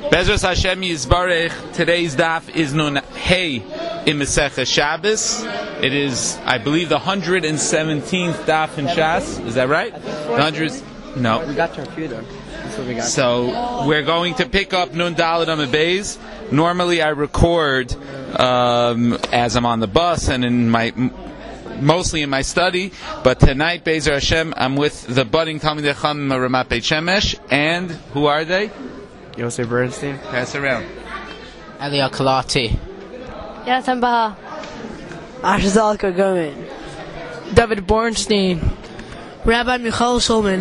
Bezras Hashem Yisbarech. Today's daf is Nun Hey in Masechah Shabbos. It is, I believe, the 117th daf in Shas. Is that right? The hundreds? No. We got to a few though. That's what we got. So we're going to pick up Nun Daled Amud Beis. Normally I record as I'm on the bus and mostly in my study, but tonight, Be'ezer Hashem, I'm with the budding Talmidei Chacham Ramat Beit Shemesh, and who are they? Yosef Bernstein. Pass around. Elia Kalati. Yatan Baha. Ashzal Gomen. David Bornstein. Rabbi Michal Solman.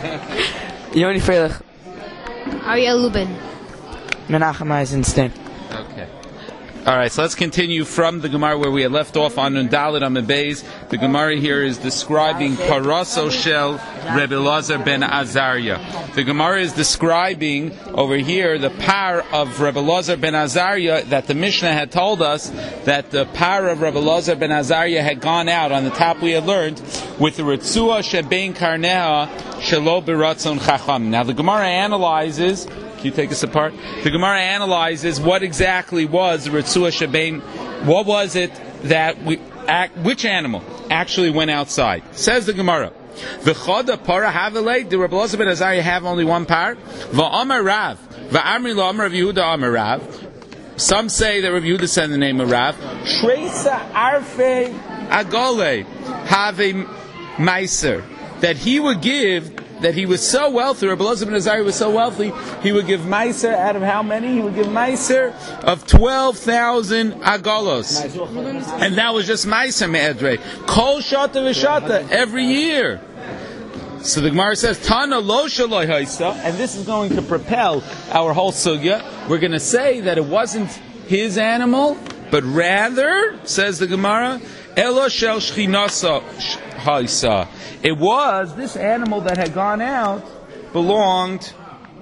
Yoni Freilich. Ariel Lubin. Menachem Eisenstein. Okay. All right, so let's continue from the Gemara where we had left off on Nun Daled Amud Beis. The Gemara here is describing Paraso Shel Rebbe Elazar ben Azariah. The Gemara is describing over here the par of Rebbe Elazar ben Azariah that the Mishnah had told us that the par of Rebbe Elazar ben Azariah had gone out. On the top we had learned with the Ritzua Shebein Karneha Shelo Beratzon Chacham. Now the Gemara analyzes. Can you take us apart? The Gemara analyzes what exactly was the Ritzua Shebein. What was it that which animal actually went outside? Says the Gemara. V'choda para havelei. Did Rebbe Elazar ben Azariah have only one par? V'amar Rav. V'amri lo amar Rav Yehuda amar Rav. Some say that Rav Yehuda said the name of Rav. Shreisa arfe agole have a meiser that he would give. That he was so wealthy, Rebbe Elazar ben Azariah was so wealthy, he would give meiser out of how many? He would give meiser of 12,000 agalos. And that was just meiser me'edrei. Kol shata v'shata, every year. So the Gemara says, Tana lo shaloi haisa, and this is going to propel our whole sugya. We're going to say that it wasn't his animal, but rather, says the Gemara, Elo shel shchinasa haisa. It was this animal that had gone out belonged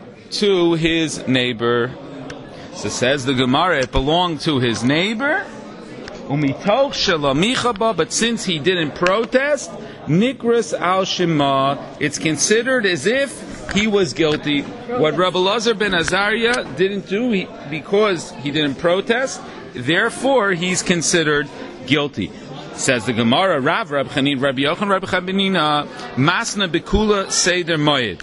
to his neighbor. So says the Gemara, it belonged to his neighbor. Umitoch shalamichaba, but since he didn't protest, nikras al shema, it's considered as if he was guilty. What Rebbe Elazar ben Azariah didn't do, because he didn't protest, therefore he's considered guilty. Says the Gemara, Rav Chanin, Rabbi Yochanan, Rabbi Chanina, Masna Bekula Seder Moed.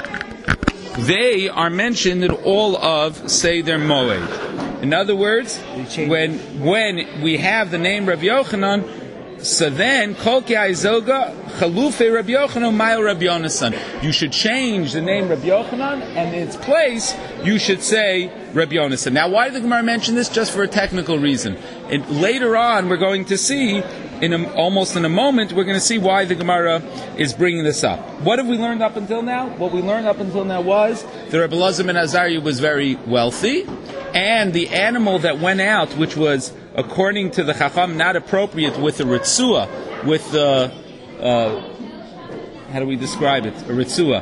They are mentioned in all of Seder Moed. In other words, when we have the name Rabbi Yochanan, so then Kol Ki'aizoga Chalufe Rabbi Yochanan Ma'il Rabbi Yonasan. You should change the name Rabbi Yochanan, and in its place you should say Rabbi Yonasan. Now, why did the Gemara mention this? Just for a technical reason. And later on, we're going to see, almost in a moment, we're going to see why the Gemara is bringing this up. What have we learned up until now? What we learned up until now was that Rebbe Elazar ben Azariah was very wealthy, and the animal that went out, which was, according to the Chacham, not appropriate with the Ritzua, with the, how do we describe it? A Ritzua.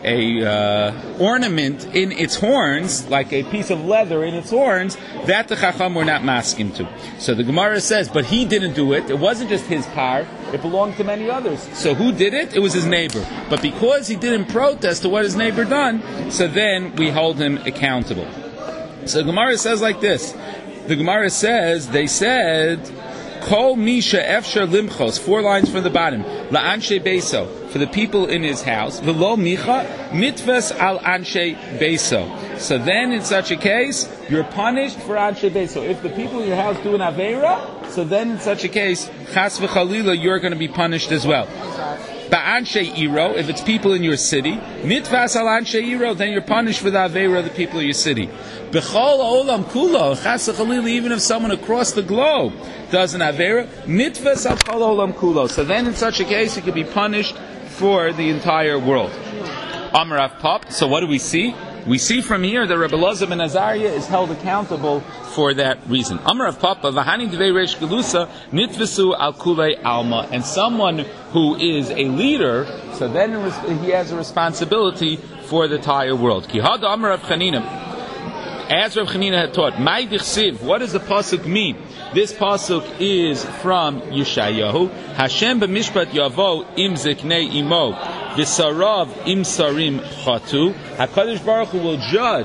Ornament in its horns, like a piece of leather in its horns, that the Chacham were not masking to. So the Gemara says, but he didn't do it. It wasn't just his par. It belonged to many others. So who did it? It was his neighbor. But because he didn't protest to what his neighbor done, so then we hold him accountable. So the Gemara says like this. The Gemara says, they said, Kol Misha Efshar Limchos, 4 lines from the bottom, La'anshe Beso, for the people in his house, V'lo Micha, Mitves al Anshe Beso. So then, in such a case, you're punished for Anshe Beso. If the people in your house do an Aveira, so then in such a case, Chas v'Chalila, you're going to be punished as well. Ba'anshe Iro, if it's people in your city, Mitvas al Anshe Iro, then you're punished for the Aveira of the people of your city. B'chol olam kulo, chas v'chalila, even if someone across the globe does an Aveira, Mitvas al chol olam kulo. So then in such a case, you could be punished for the entire world. Amar Rav Pap, so what do we see? We see from here that Rebbe Elazar ben Azariah is held accountable for that reason. Amar Rav Papa, v'hani devei reish gelusa nitvesu al kulei alma. And someone who is a leader, so then he has a responsibility for the entire world. Ki hada Amar Rav Chanina. As Rav Chanina had taught, Mai dichsiv, what does the pasuk mean? This pasuk is from Yeshayahu. Hashem b'mishpat yavo im ziknei imo, v'sarav im sarim chatu. HaKadosh Baruch Hu will judge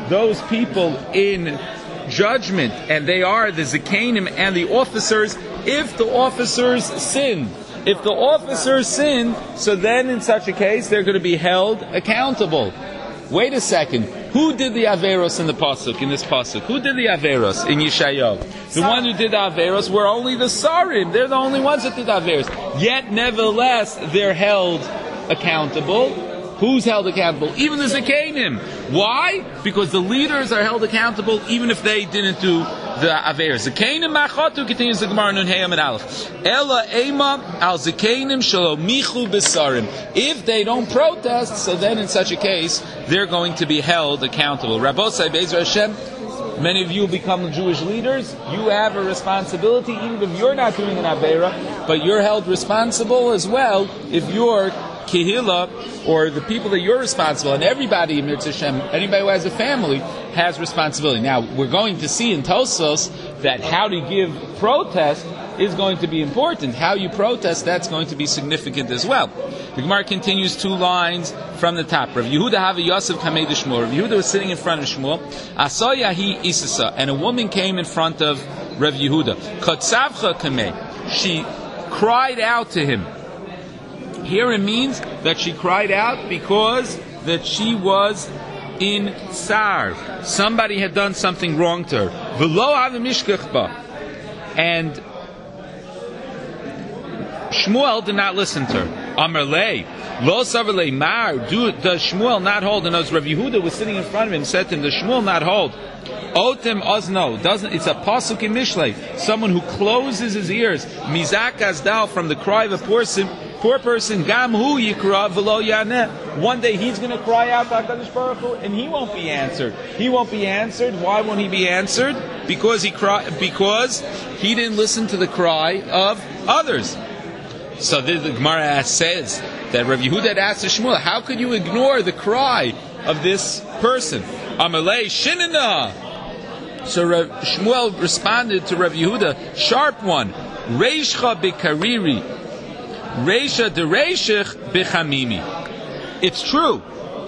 those people in judgment, and they are the Zikanim and the officers, if the officers sin. If the officers sin, so then in such a case, they're going to be held accountable. Wait a second. Who did the Averos in the Pasuk, in this Pasuk? Who did the Averos in Yeshayahu? The one who did the Averos were only the Sarim. They're the only ones that did the Averos. Yet, nevertheless, they're held accountable. Who's held accountable? Even the Zekanim. Why? Because the leaders are held accountable even if they didn't do the Averos. Zekanim machatu, continues the Gemara Nun Hey Amid Aleph. Ela ema al Zekanim shelo michu besarim. If they don't protest, so then in such a case, they're going to be held accountable. Rabbosai Be'ezer Hashem, many of you become Jewish leaders. You have a responsibility, even if you're not doing an Avera, but you're held responsible as well if you're Kehillah, or the people that you're responsible, and everybody in Mitzvah Hashem, anybody who has a family, has responsibility. Now, we're going to see in Tosfos that how to give protest is going to be important. How you protest, that's going to be significant as well. The Gemara continues 2 lines from the top. Rav Yehuda Havi Yosef Kamei de Shmuel. Rav Yehuda was sitting in front of Shmuel. Asoyahi Isasa, and a woman came in front of Rav Yehuda. Kotzavcha Kamei. She cried out to him. Here it means that she cried out because that she was in Tsar. Somebody had done something wrong to her. And Shmuel did not listen to her. Amarlei, lo savarlei mar. Does Shmuel not hold? And as Rav Yehuda was sitting in front of him, said to him, does Shmuel not hold? Otem ozno, doesn't, it's a pasuk in Mishlei, someone who closes his ears, mizak azdal, from the cry of a poor person, gam hu yikra v'lo yaneh. One day he's going to cry out to HaKadosh Baruch Hu, and he won't be answered. He won't be answered. Why won't he be answered? Because he didn't listen to the cry of others. So the Gemara says that Rav Yehuda had asked Shmuel, how could you ignore the cry of this person? Amalei shinina. So Shmuel responded to Rav Yehuda, sharp one, reishcha bekariri, reisha dereishich bechamimi. It's true.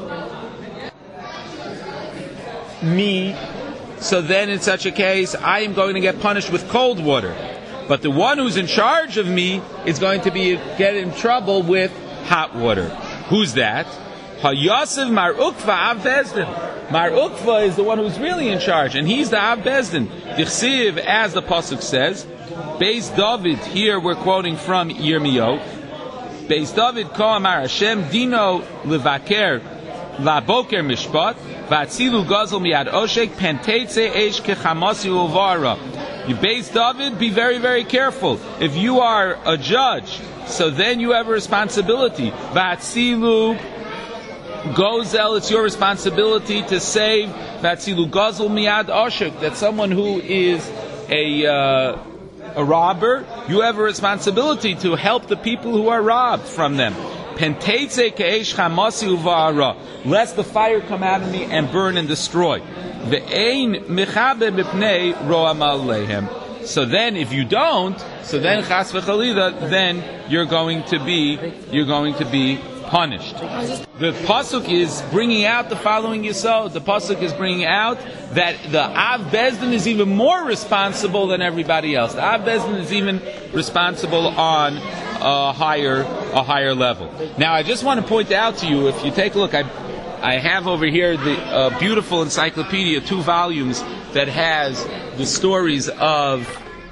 Me. So then in such a case, I am going to get punished with cold water. But the one who's in charge of me is going to get in trouble with hot water. Who's that? Hayasev Mar Ukva Av Bezdin. Mar Ukva is the one who's really in charge, and he's the Av Bezdin. Dichsiv, as the pasuk says, Beis David. Here we're quoting from Yirmiyahu. Beis David Ko Amar Hashem Dino Levaker Laboker Mishpat Vatzilu Gazel Miad Oshek Penteitze Eish Kechamasi Uvara. You Beis David, be very, very careful. If you are a judge, so then you have a responsibility. Vatzilu Gozel, it's your responsibility to save Vatzilu Gazel Miad Oshek, that someone who is a robber, you have a responsibility to help the people who are robbed from them. Penteitze Keish Chamasi Uvara, lest the fire come out of me and burn and destroy. Ve'ein mechabe b'pnei ro'amal lehem. So then, if you don't, so then chas v'chalila, then you're going to be punished. The pasuk is bringing out the following yesod. The pasuk is bringing out that the Av Bezdin is even more responsible than everybody else. The Av Bezdin is even responsible on a higher level. Now, I just want to point out to you, if you take a look, I have over here the beautiful encyclopedia, 2 volumes that has the stories of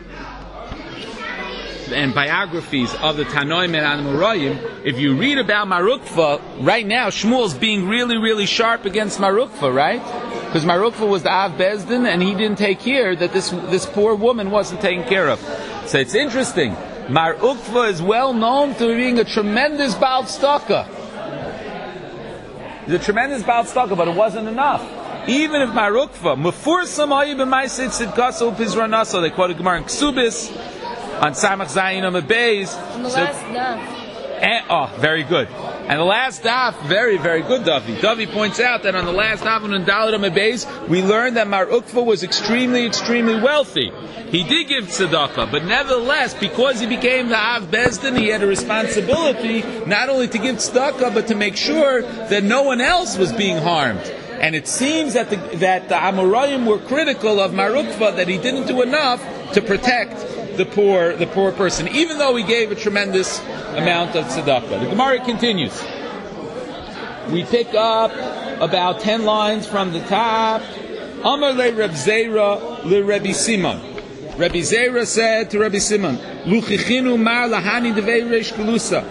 and biographies of the Tanoim and Amoraim. If you read about Mar Ukva, right now Shmuel's being really, really sharp against Mar Ukva, right? Because Mar Ukva was the Av Bezdin, and he didn't take care that this poor woman wasn't taken care of. So it's interesting. Mar Ukva is well known to being a tremendous Baal Tzedakah. He's a tremendous Baal Tzedakah, but it wasn't enough. Even if Mar Ukva, Mefursam Hayi b'Maisid Tzidkaso Pizranaso, they quoted Gemara in Ksubis, on Samach Zayin on the Beis. On the last daf. Very good. And the last daf, very, very good, Davi. Davi points out that on the last daf on Dalit on the Beis, we learned that Mar Ukva was extremely, extremely wealthy. He did give tzedakah, but nevertheless, because he became the Av Bezdin, he had a responsibility not only to give tzedakah, but to make sure that no one else was being harmed. And it seems that the Amoraim were critical of Mar Ukva, that he didn't do enough to protect the poor person, even though he gave a tremendous amount of tzedakah. The Gemara continues. We pick up about 10 lines from the top. Amar le Reb Zera le Rebbe Simon. Rebbe Zera said to Rebbe Simon, Luchichinu mar lahani devei reish gelusa.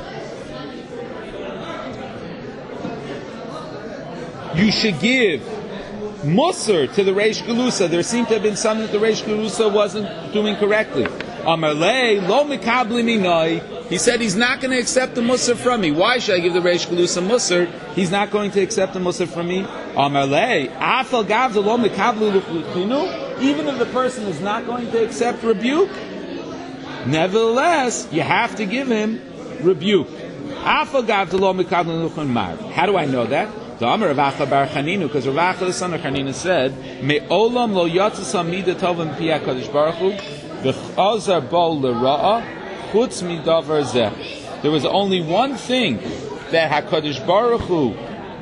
You should give Musar to the Reish Gelusa. There seemed to have been something that the Reish Gelusa wasn't doing correctly. Amarle lo mikabli minoi. He said he's not going to accept the Musar from me. Why should I give the Reish Gelusa Musar? He's not going to accept the Musar from me. Amarle afal gav lo mikabli luchinu. Even if the person is not going to accept rebuke, nevertheless, you have to give him rebuke. Afal gav lo mikabli luchinu. How do I know that? Because Rav Acha the son of Chanina said, "Me'olam lo yatzas mida tovim pi HaKadosh Baruch Hu v'chazar bo l'ra'a chutz midavar zeh." There was only one thing that HaKadosh Baruch Hu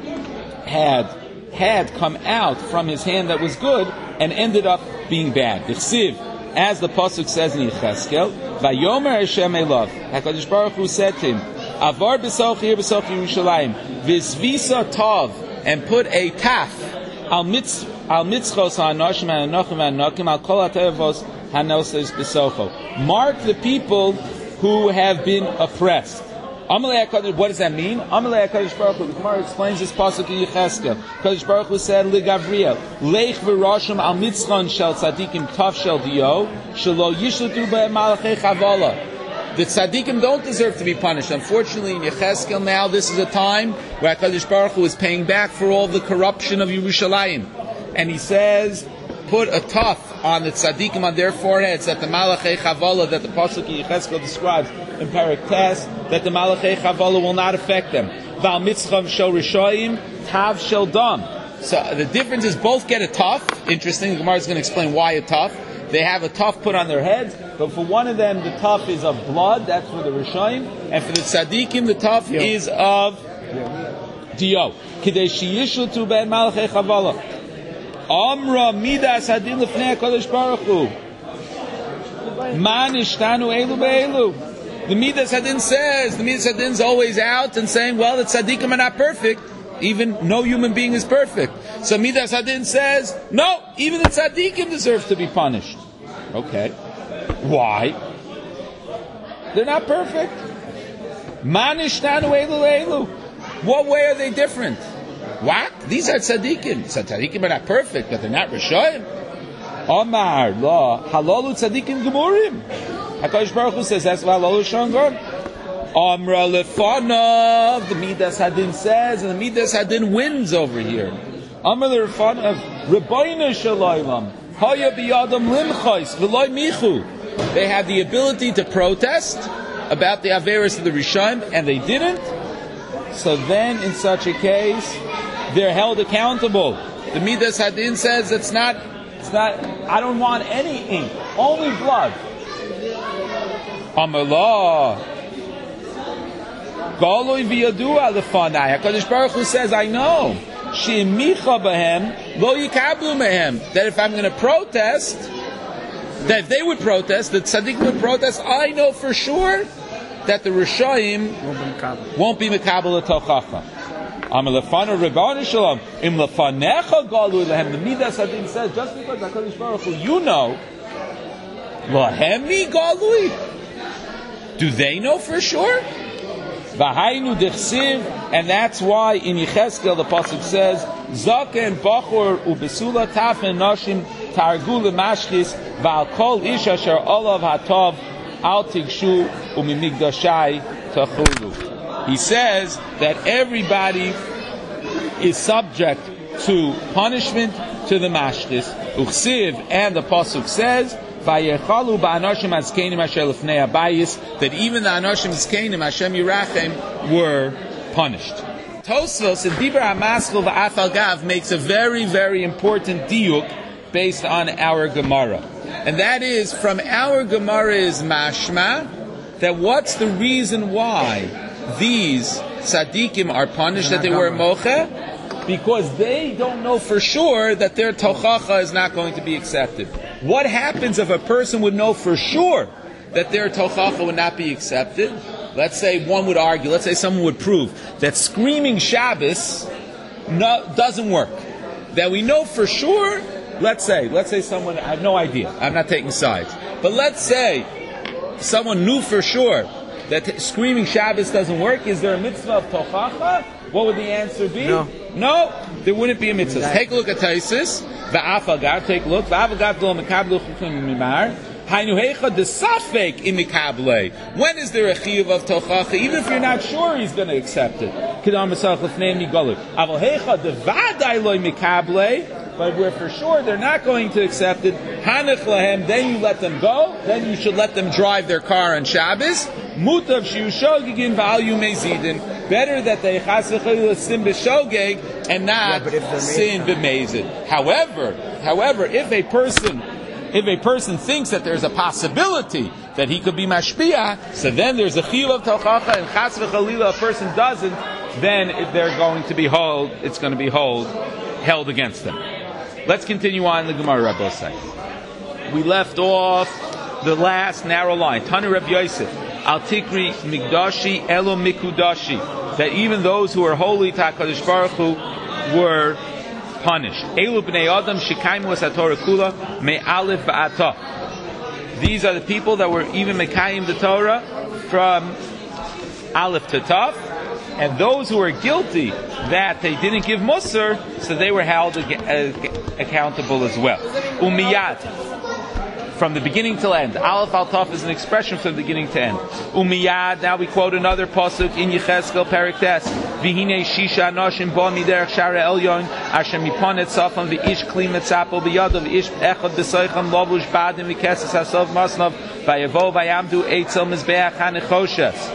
had come out from his hand that was good and ended up being bad. D'chsiv, as the pasuk says in Yecheskel, "Vayomer Hashem elav." HaKadosh Baruch Hu said to him, Avar b'sochi Yerushalayim v'zvisa tov, and put a taf al mitzchos ha'anoshim ha'anochim ha'anokim al kol ha'tevos ha'noses b'socho. Mark the people who have been oppressed. Amalei HaKadosh, what does that mean? Amalei HaKadosh Baruch Hu. The Gemara explains this pasuk in Yecheskel. HaKadosh Baruch Hu said, "LeGavriel leich v'roshim al mitzchon shel tzadikim taf shel dio shelo yishlutu be'malachei chavala." The tzaddikim don't deserve to be punished. Unfortunately, in Yecheskel now, this is a time where HaKadosh Baruch Hu is paying back for all the corruption of Yerushalayim. And he says, put a tuf on the tzaddikim on their foreheads, that the Malachei Chavala, that the Pasuk in Yecheskel describes in Perek Tes, that the Malachei Chavala will not affect them. Val mitzcham shel rishoyim, tav shel dam. So the difference is both get a tuf. Interesting, the Gemara is going to explain why a tuf. They have a tuf put on their heads, but for one of them the tuf is of blood, that's for the Rishonim, and for the tzaddikim the tuf is of dio. Kidei sheyishlutu ben malachei chavala. Amra midas hadin lefnei HaKadosh Baruch Hu. Man ishtanu elu be'elu. The midas hadin says, the midas hadin is always out and saying, well, the tzaddikim are not perfect. Even no human being is perfect. So Midas Hadin says, no, even the tzaddikim deserve to be punished. Okay. Why? They're not perfect. Manishtanu elu elu. What way are they different? What? These are tzaddikim. So tzaddikim are not perfect, but they're not Rishoyim. Omar, la, halalu tzaddikim gemurim. HaKadosh Baruch Hu says, that's why halalu shongon. Amra lefanav, the Midas Hadin says, and the Midas Hadin wins over here. Amra lefanav, Rebbeinu Shalaylam, Haya biyadam limchais, v'loy michu. They had the ability to protest about the Averis of the Rishayim, and they didn't. So then, in such a case, they're held accountable. The Midas Hadin says it's not, I don't want any ink, only blood. Amallah. Galoi v'yadua lefanai. HaKadosh Baruch Hu says, I know. She'micha b'hem, lo yikablu mehem. That if I'm going to protest, that if they would protest, that tzaddik would protest, I know for sure that the Rishayim won't be mekabel l'tochacha. Amalefanu Rebbeinu Shalom, im lefanecha galoi lehem. The Midas Hadin says, just because HaKadosh Baruch Hu, you know, lahemi galoi. Do they know for sure? V'hainu dichsiv, and that's why in Yecheskel the pasuk says, Zaken bachor ubesula tafen nashim targu lemashkis v'al kol ish asher olav hatov al tigshu umimigdashai tachulu. He says that everybody is subject to punishment to the mashkis. Uchsiv, and the pasuk says, that even the Anashim Zkenim Hashem Yirachem were punished. Tosfos in Dibur HaMaschil v'Afal Gav makes a very, very important diuk based on our Gemara. And that is, from our Gemara is mashma, that what's the reason why these tzaddikim are punished, that they were mocheh? because they don't know for sure that their tochacha is not going to be accepted. What happens if a person would know for sure that their tochacha would not be accepted? Let's say one would argue, let's say someone would prove that screaming Shabbos doesn't work. That we know for sure, let's say someone, I have no idea, I'm not taking sides, but let's say someone knew for sure that screaming Shabbos doesn't work. Is there a mitzvah of tochacha? What would the answer be? No, there wouldn't be a mitzvah. Exactly. Take a look at Taisus. Va'afagav, take a look. Va'afagav lo mekablu chukim mimar. Hainu heicha de safek in mikable. When is there a chiyuv of tochacha? Even if you're not sure he's going to accept it. Kedam mesach lefnei migalu. Aval heicha de vaday lo mikable. But we're for sure they're not going to accept it. Hanech lahem, then you let them go. Then you should let them drive their car on Shabbos. Mutav shiushogigin v'al mezidin. Better that they chas v'chayil sin b'shogeg and not sin b'mezid. However, if a person thinks that there's a possibility that he could be mashpia, so then there's a chiyuv of tochacha, and chas v'chalila a person doesn't, then they're going to be it's going to be held against them. Let's continue on the Gemara, Rabbi say. We left off the last narrow line. Tanu Rabbi Yosef, Al Tikri Migdashi Elo Mikudashi, that even those who are holy to HaKadosh Baruch Hu were punished. Elu Bnei Adam Shekaimu Es HaTorah Kula Me'alef Va'ata. These are the people that were even Mekayim the Torah from Aleph to Tav. And those who are guilty that they didn't give Musar, so they were held accountable as well. Umiyad, from the beginning till end. Aleph al Taf is an expression from the beginning to end. Umiyad, now we quote another pasuk in Yechezkel Perek Tes. V'hinei shisha anoshim bo miderech shara elyon, asher miponet safam v'ish kli metzapo b'yadav v'ish echad b'soicham lovush badim v'keses hasov masnav v'yavo v'yamdu eitzel mizbeach hanechoshes.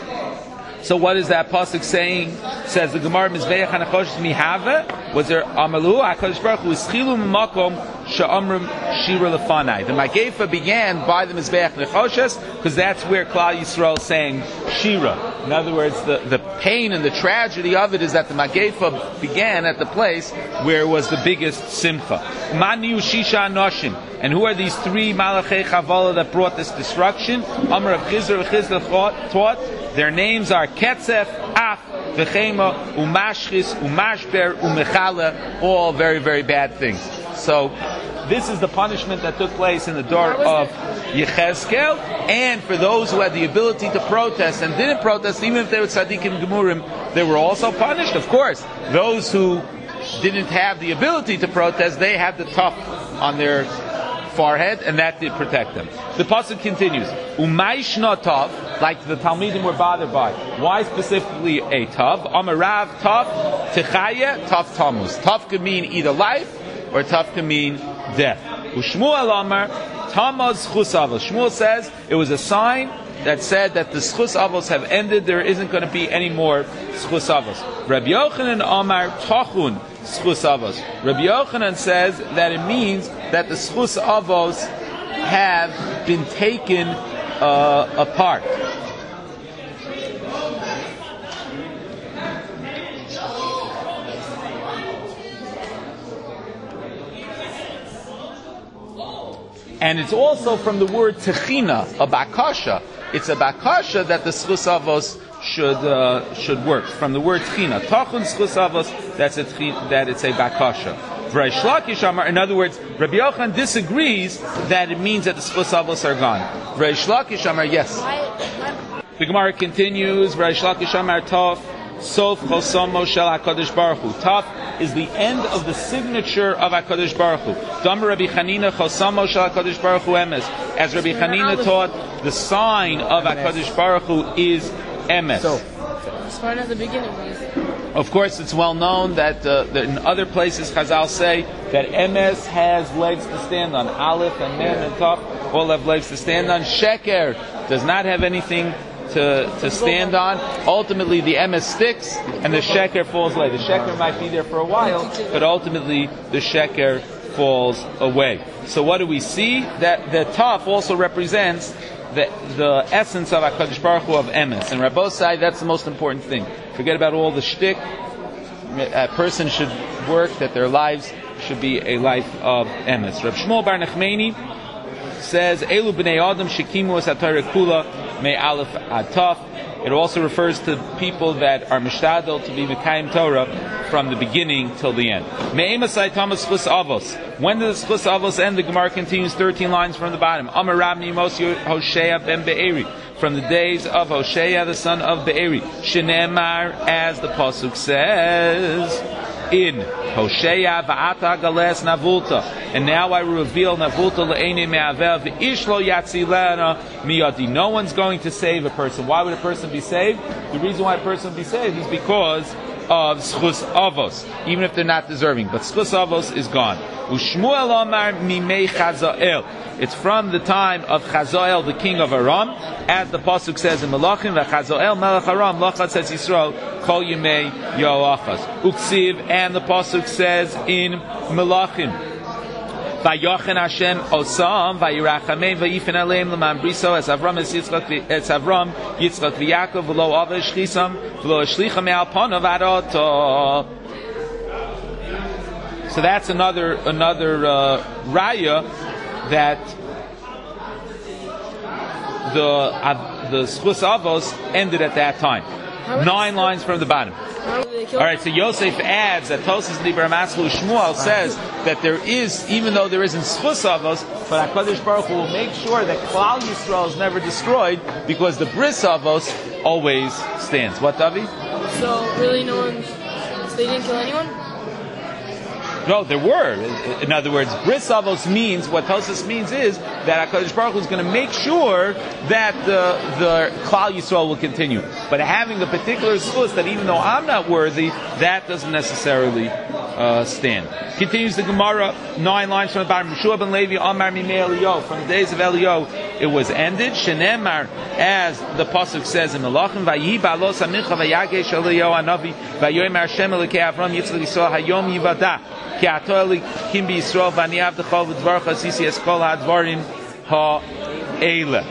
So what is that pasuk saying? Says the Gemara, Mizbeach HaNechoshes Mihave. Was there Amalu? HaKadosh Baruch Hu Ischilu M'makom Sha'amrim Shira Lefanai. The Magefa began by the Mizbeach HaNechoshes because that's where Klal Yisrael sang Shira. In other words, the pain and the tragedy of it is that the Magefa began at the place where was the biggest simcha. Maniu Shisha Anoshim. And who are these three Malachei Chavala that brought this destruction? Amr of Chizr taught. Their names are Ketzef, Af, V'chema, Umashchis, Umashber, Umechala, all very, very bad things. So, this is the punishment that took place in the door of Yechezkel, and for those who had the ability to protest and didn't protest, even if they were tzaddikim gemurim, they were also punished. Of course, those who didn't have the ability to protest, they had the tuft on their forehead, and that did protect them. The pasuk continues, Umaish no tav, like the Talmidim were bothered by. Why specifically a tav? Amarav tav, Techaya, tav tamus. Tav could mean either life, or tav could mean death. Ushmuel Amar, Tamaz Chus Avos. Shmuel says it was a sign that said that the Schus Avos have ended, there isn't going to be any more Schus Avos. Rabbi Yochanan Amar Tachun Schus Avos. Rabbi Yochanan says that it means that the Schus Avos have been taken apart. And it's also from the word techina, a bakasha. It's a bakasha that the schus avos should work. From the word techina, tachun schus avos, that it's a bakasha. Reish Lakish Amar, in other words, Rabbi Yochanan disagrees that it means that the schus avos are gone. Reish Lakish Amar, yes. The Gemara continues. Reish Lakish Amar Tov. Sof Chosomo Shel HaKadosh Baruch Hu. Taf is the end of the signature of HaKadosh Baruch Hu. Dam Rabbi Chanina Chosomo Shel HaKadosh Baruch Hu Emes. As Rabbi Chanina taught, the sign of HaKadosh Baruch Hu is Emes. So, start at the beginning. Of course, it's well known that in other places Chazal say that Emes has legs to stand on. Aleph and Mem and Taf all have legs to stand on. Sheker does not have anything to stand on. Ultimately, the emes sticks and the sheker falls away. The sheker might be there for a while, but ultimately the sheker falls away. So what do we see? That the taf also represents the essence of HaKadosh Baruch Hu of emes. And Rabbosai, that's the most important thing. Forget about all the shtick. a person should work, that their lives should be a life of emes. Rav Shmuel Bar Nachmani says, Elu b'nei Adam shekimu es haTorah kula me aleph ad taf. It also refers to people that are mishtadel to be Mekayim Torah from the beginning till the end. Me'emasai Thomas Chus Avos. When does Chus Avos end? The Gemara continues 13 lines from the bottom. Amar Rab Nimos Hoshea ben Be'eri. From the days of Hoshea, the son of Be'eri. Shenemar, as the Pasuk says, in Hoshea va'ata gales navulta, and now I reveal navulta le'ene me'avel v'ish lo yatzilena miyadi. No one's going to save a person. Why would a person be saved? The reason why a person would be saved is because of schus avos, even if they're not deserving. But schus avos is gone. Ushmuel Omar mimei Chazael. It's from the time of Chazael, the king of Aram, as the pasuk says in Malachim. VaChazael melech Aram lachat says Yisrael kol yemei yoachas. Uksiv, and the pasuk says in Malachim, Vayochen Hashem osam vayirachamim vayifen aleim l'man briso es Avram Yitzchak v'Yakov v'lo ava shchisam v'lo shlicha me'al panav adoto. So that's another raya that the schus avos ended at that time. 9 lines from the bottom. All right, so Yosef adds that Tosas Libra Maslu Shmuel says that there is, even though there isn't schus avos, but HaKadosh Baruch Hu will make sure that Klal Yisrael is never destroyed because the bris avos always stands. What, Davi? So really, so they didn't kill anyone? No, there were. In other words, bris avos means, what Tosas means is that HaKadosh Baruch Hu is going to make sure that the Klal Yisrael will continue. But having a particular schus that even though I'm not worthy, that doesn't necessarily stand. Continues the Gemara, 9 lines from the bottom. Yeshua ben Levi Amar Mimei Eliyahu. From the days of Eliyahu, it was ended. Shenemar, as the pasuk says in Malachim, Vayi ba'los ha'mincha vayagesh Eliyahu hanavi vayomer Hashem Elokei Avram Yitzchak Yisrael hayom yivada ki ato Elokim b'Yisrael v'ani avdecha v'dvarcha asisi es kol ha'dvarim ha'ele.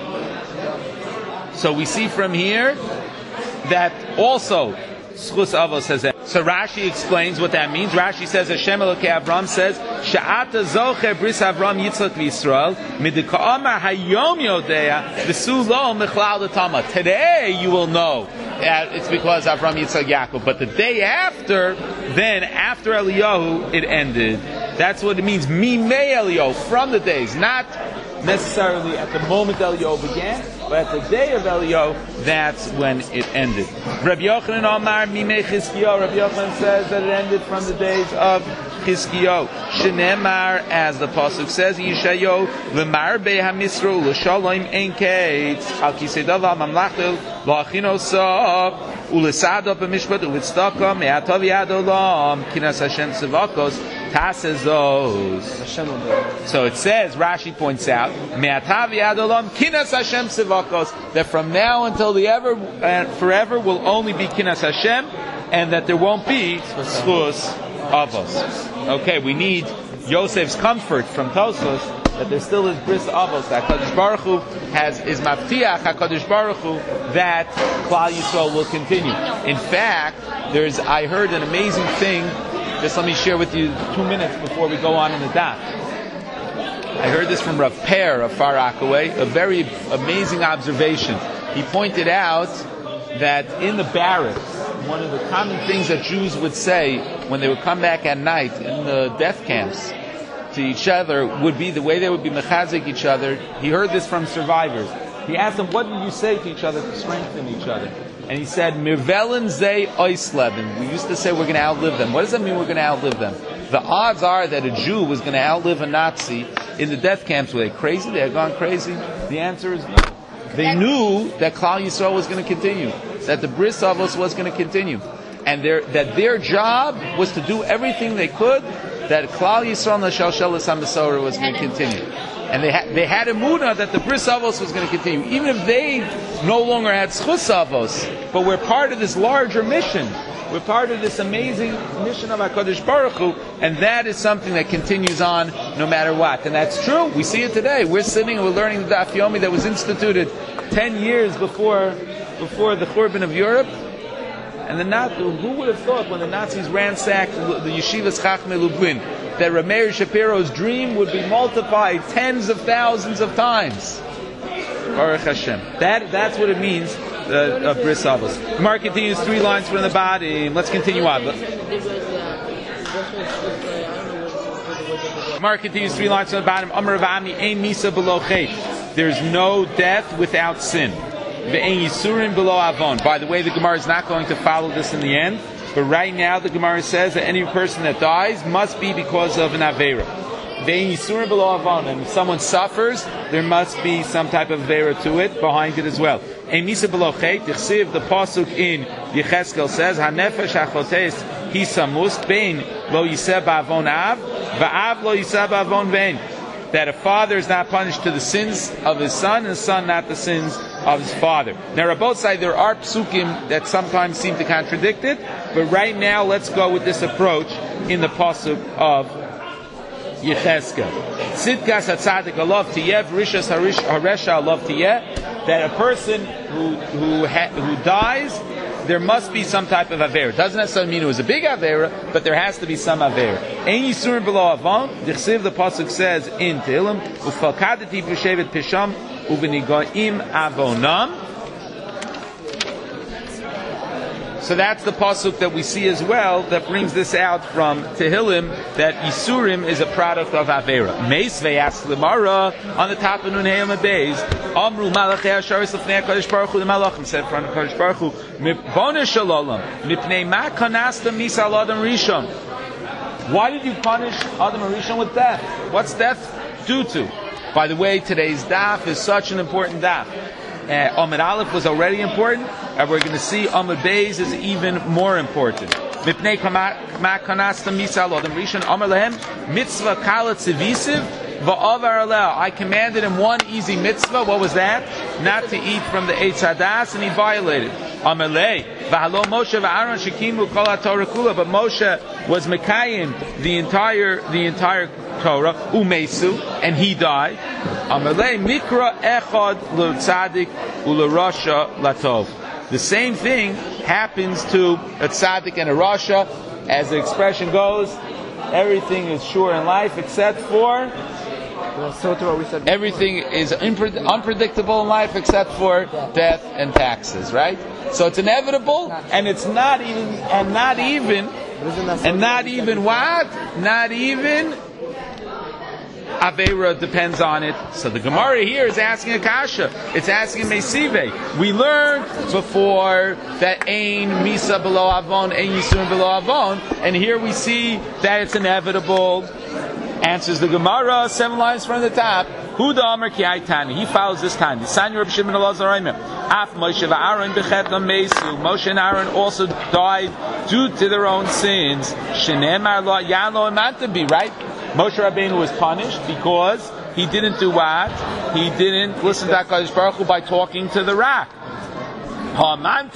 So we see from here that also schus avos has ended. So Rashi explains what that means. Rashi says, Hashem Elokei Avram says, Sha'ata zocher bris Avram Yitzchak v'Yisrael, midika amar hayom yodea, v'su lo mechlal l'tama. Today you will know it's because Avram Yitzchak Yaakov. But the day after, then after Eliyahu, it ended. That's what it means. Mimei Eliyahu, from the days, not necessarily at the moment Eliyahu began, but at the day of Eliyahu, that's when it ended. Rabbi Yochanan Amar Mimei Chizkiyahu. Rabbi Yochanan says that it ended from the days of Chizkiyahu. Shenemar, as the pasuk says, Yishayo Lemar BeHaMisru L'Shalom Ein Kates Al Kisedav Al Mamlachtel L'Achino Sa U'Lesado B'Mishpat U'Litzdaka Me'atav Yad Olam Kinas Hashem Tzivakos Tasezos. So it says, Rashi points out, Me'atav Yad Olam Kinas Hashem Tzivakos, that from now until the ever and forever will only be Kinas Hashem, and that there won't be schus avos. Okay, we need Yosef's comfort from Tosfos that there still is bris avos. That HaKadosh Baruch Hu is maftiach HaKadosh Baruch Hu that Klal Yisrael will continue. In fact, I heard an amazing thing. Just let me share with you 2 minutes before we go on in the daf. I heard this from Rav Per of Far Rockaway, a very amazing observation. He pointed out that in the barracks, one of the common things that Jews would say when they would come back at night in the death camps to each other would be the way they would be mechazik each other. He heard this from survivors. He asked them, what did you say to each other to strengthen each other? And he said, Mirvelen ze oisleben. We used to say we're going to outlive them. What does that mean we're going to outlive them? The odds are that a Jew was going to outlive a Nazi in the death camps. Were they crazy? They had gone crazy? The answer is no. They knew that Klal Yisrael was going to continue, that the bris avos was going to continue, and that their job was to do everything they could that Klal Yisrael Nashalshelas HaMesorah was going to continue. And they had emunah that the bris avos was going to continue, even if they no longer had schus avos. But we're part of this larger mission. We're part of this amazing mission of HaKadosh Baruch Hu, and that is something that continues on no matter what. And that's true. We see it today. We're sitting and we're learning the Daf Yomi that was instituted 10 years before the Churban of Europe. And who would have thought when the Nazis ransacked the Yeshivas Chachmei Lublin that Rameir Shapiro's dream would be multiplied tens of thousands of times? Baruch Hashem. That's what it means, Bris Avos. Gemara continues 3 lines from the bottom. Let's continue on. Gemara continues 3 lines from the bottom. Amar V'ami ein misa below chet. There's no death without sin. Ve'ein yisurim below avon. By the way, the Gemara is not going to follow this in the end, but right now the Gemara says that any person that dies must be because of an avera. Ve'ein yisurim below avon. And if someone suffers, there must be some type of avera to it, behind it as well. Ein misa below chet. The pasuk in Yecheskel says, Hanefesh hachotes hisamus bein lo yiseh ba'avon av, va'av lo yiseh ba'avon vein. That a father is not punished to the sins of his son, and the son not the sins of his father. Now, Rabot side, there are psukim that sometimes seem to contradict it, but right now, let's go with this approach in the pasuk of Yecheskel. Tzidkas hatzadik alav tiyeh, v'rishas haresha alav tiyeh. That a person who dies, there must be some type of avera. It doesn't necessarily mean it was a big avera, but there has to be some avera. Ein yisurim below avon. The pasuk says in Tehillim, ufalkadati b'shevet pisham uvenigoim avonam. So that's the pasuk that we see as well that brings this out from Tehillim, that Yisurim is a product of Avera. Meisvei asks the Gemara on the top of Nun Hey Amud Beis, Amru Malachei Hasharis Lefnei HaKadosh Baruch Hu, the Malachim said in front of HaKadosh Baruch Hu, Mipnei Shalom, Mipnei Ma Kanasta Misal Adam Rishon. Why did you punish Adam Rishon with death? What's death due to? By the way, today's daf is such an important daf. Amud Aleph was already important, and we're going to see Amud Beis is even more important. Mipnei ma kanasta misal adam rishon amar lehem mitzvah kala tzivisiv va'avar aleh. I commanded him one easy mitzvah. What was that? Not to eat from the Eitz Hadas, and he violated. Amar leh v'halo Moshe v'Aaron shekimu kol haTorah kula. But Moshe was mekayim the entire Torah umesu, and he died. Amalei mikra echad l'tzadik u'lerasha latov. The same thing happens to a tzaddik and a rasha. As the expression goes, everything is sure in life except for everything is unpredictable in life except for death and taxes. Right? So it's inevitable, and it's not even Avera depends on it. So the Gemara here is asking a kasha. It's asking Meisive. We learned before that Ein Misa below Avon, Ein Yisurim below Avon, and here we see that it's inevitable. Answers the Gemara, 7 lines from the top. Huda Amar Ki Aitani. He follows this time. The Sanya Reb Shimon Elazar Aimer. Af Moshe v'Aaron b'chetam meisu. Moshe and Aaron also died due to their own sins. Shenemar lo yalo imantabi. Right? Moshe Rabbeinu was punished because he didn't do what? He didn't listen to HaKadosh Baruch Hu by talking to the rock. And if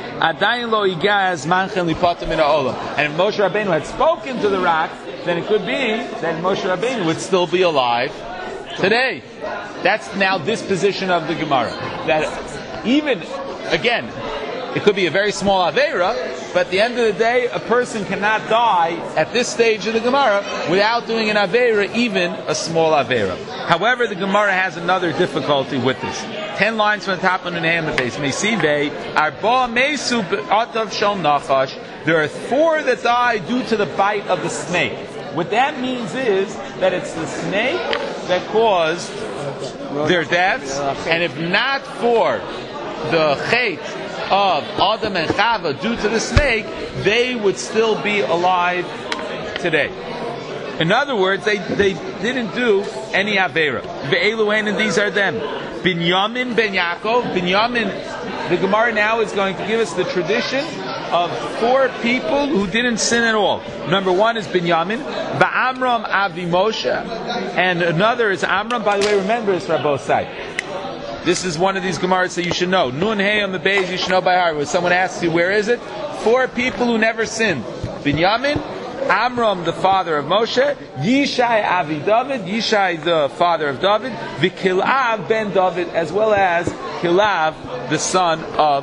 Moshe Rabbeinu had spoken to the rock, then it could be that Moshe Rabbeinu would still be alive today. That's now this position of the Gemara. That even, again, it could be a very small Aveira, but at the end of the day, a person cannot die at this stage of the Gemara without doing an Aveira, even a small Aveira. However, the Gemara has another difficulty with this. 10 lines from the top of the name of the base. Meisive, Arba Mesu Atav Shel Nachash. There are 4 that die due to the bite of the snake. What that means is that it's the snake that caused their deaths, and if not for the chait of Adam and Chava due to the snake, they would still be alive today. In other words, they didn't do any Avera. Ve'eluhen, and these are them. Binyamin ben Yaakov. Binyamin, the Gemara now is going to give us the tradition of 4 people who didn't sin at all. Number 1 is Binyamin. Ba'amram Avi Moshe. And another is Amram. By the way, remember this, Rabbi Sai. This is one of these Gemaras that you should know. Nun Hey on the Beis, you should know by heart. When someone asks you, where is it? 4 people who never sinned. Binyamin, Amram, the father of Moshe, Yishai Avi David, Yishai the father of David, V'Kilav ben David, as well as Kilav, the son of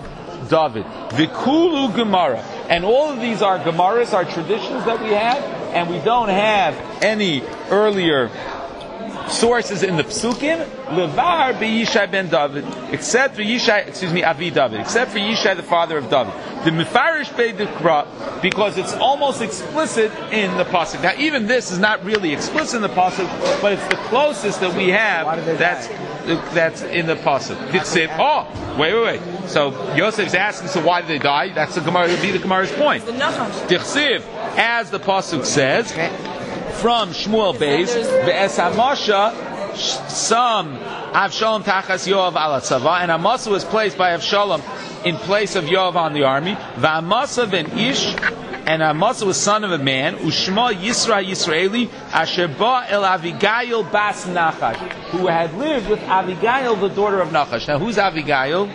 David. Vikulu Gemara. And all of these are Gemaras, are traditions that we have, and we don't have any earlier sources in the Psukim. Levar Yishai ben David, except for Yishai, Avi David, except for Yishai, the father of David. The Mefarish Beidikra, because it's almost explicit in the pasuk. Now, even this is not really explicit in the pasuk, but it's the closest that we have. That's in the pasuk. Oh, wait. So Yosef's asking, so why did they die? That's the Gemara. Would be the Gemara's point. Dichsiv, as the pasuk says, from Shmuel Beis, ve'es Hamasha, some Avshalom tachas Yoav ala tzava, and Amasa was placed by Avshalom in place of Yoav on the army. Va'amasa ben Ish, and Amasa was son of a man, Ushma Yisra Yisraeli, asher ba el Avigail bas Nachash, who had lived with Avigail, the daughter of Nachash. Now, who's Avigail?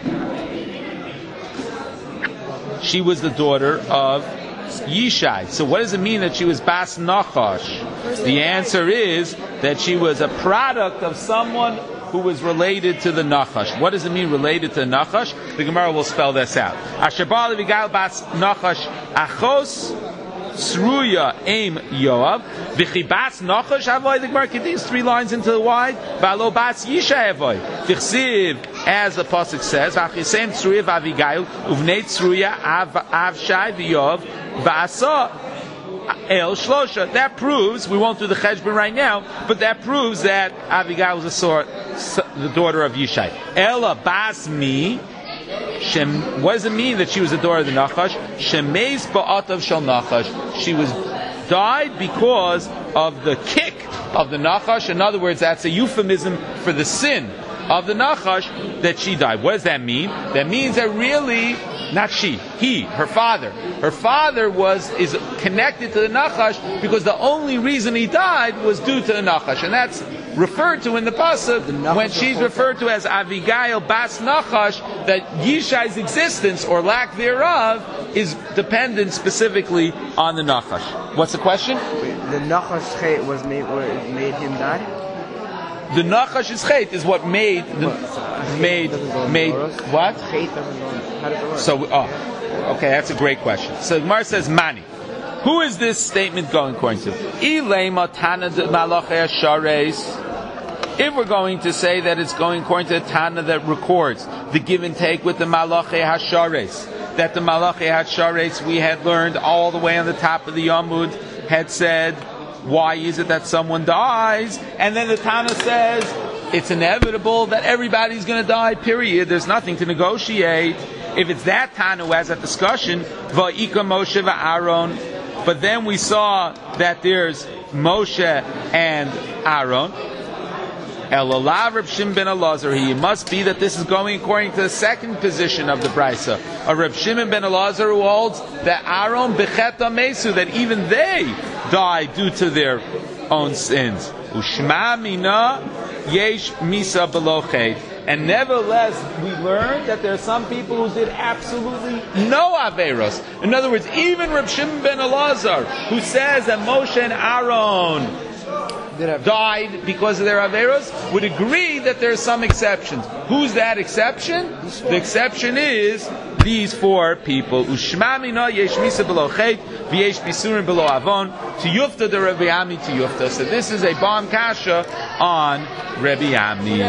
She was the daughter of Yishai. So what does it mean that she was Bas Nachash? The answer is that she was a product of someone who was related to the Nachash. What does it mean related to the Nachash? The Gemara will spell this out. Asher ba Avigail Bas Nachash Achos Sruya Aim Yoav V'chi Bas Nachash Avoy. The Gemara continues 3 lines into the wide. V'alo Bas Yishai Avoy. V'chsiv, as the pasuk says, V'chisem Sruya V'Avigail Uvnei Sruya Avshai V'Yoav V'asa El Shlosha. That proves, we won't do the cheshbon right now, but that proves that Avigail was the daughter of Yishai. Ela Bas Mi. What does it mean that she was the daughter of the Nachash? Shemeis ba'atav shel Nachash. She was died because of the kick of the Nachash. In other words, that's a euphemism for the sin of the Nachash that she died. What does that mean? That means that really, not she, he, her father. Her father is connected to the Nachash because the only reason he died was due to the Nachash. And that's referred to in the pasuk when she's referred to as Avigail Bas Nachash, that Yishai's existence or lack thereof is dependent specifically on the Nachash. What's the question? The Nachash chet was made him die? The Nachash's chet is what made what? So, okay, that's a great question. So Gemara says, Mani. Who is this statement going according to? If we're going to say that it's going according to the Tana that records the give and take with the Malachei Hashares, that the Malachei Hashares we had learned all the way on the top of the Yamud had said, why is it that someone dies? And then the Tana says, it's inevitable that everybody's going to die, period. There's nothing to negotiate. If it's that Tana who has that discussion, Va'ika Moshe va'Aaron. But then we saw that there's Moshe and Aaron. Elolav Reb Shimon ben Elazar. It must be that this is going according to the second position of the Brisa. A Reb Shimon ben Elazar who holds that Aaron becheta mesu, that even they die due to their own sins. Ushma mina yesh misa below chet. And nevertheless, we learned that there are some people who did absolutely no Averos. In other words, even Reb Shimon ben Elazar, who says that Moshe and Aaron died because of their Averos, would agree that there are some exceptions. Who's that exception? The exception is these 4 people. Ushma mina yesh misa below chet, v'yesh bisurim below avon, to yufta de Rabbi Ami to yufta. So this is a bomb kasha on Rabbi Ami.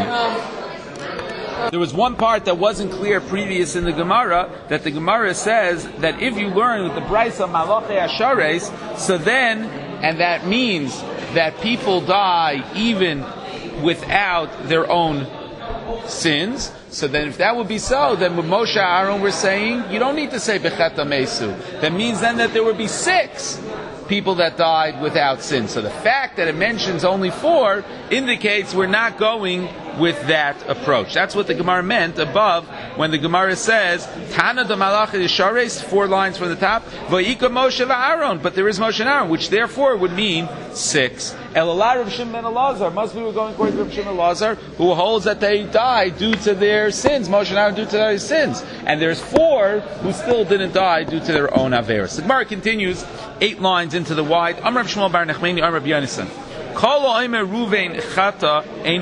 There was one part that wasn't clear previous in the Gemara, that the Gemara says that if you learn with the Brisa Malachei Hashares, so then, and that means that people die even without their own sins. So then if that would be so, then with Moshe and Aaron we're saying, you don't need to say Becheta Mesu. That means then that there would be 6 people that died without sin. So the fact that it mentions only 4 indicates we're not going with that approach. That's what the Gemara meant above when the Gemara says Tana de Malachei Hashares, 4 lines from the top, Va'ika Moshe va'Aaron, but there is Moshe and Aaron, which therefore would mean 6. Elolai Reb Shimon ben Elazar, must be we're going according to Reb Shimon ben Elazar, who holds that they died due to their sins, Moshe and Aaron due to their sins, and there's 4 who still didn't die due to their own averos. The Gemara continues 8 lines into the wide. Amar Reb Shmuel bar Nachmani, Amar Reb Yonasan.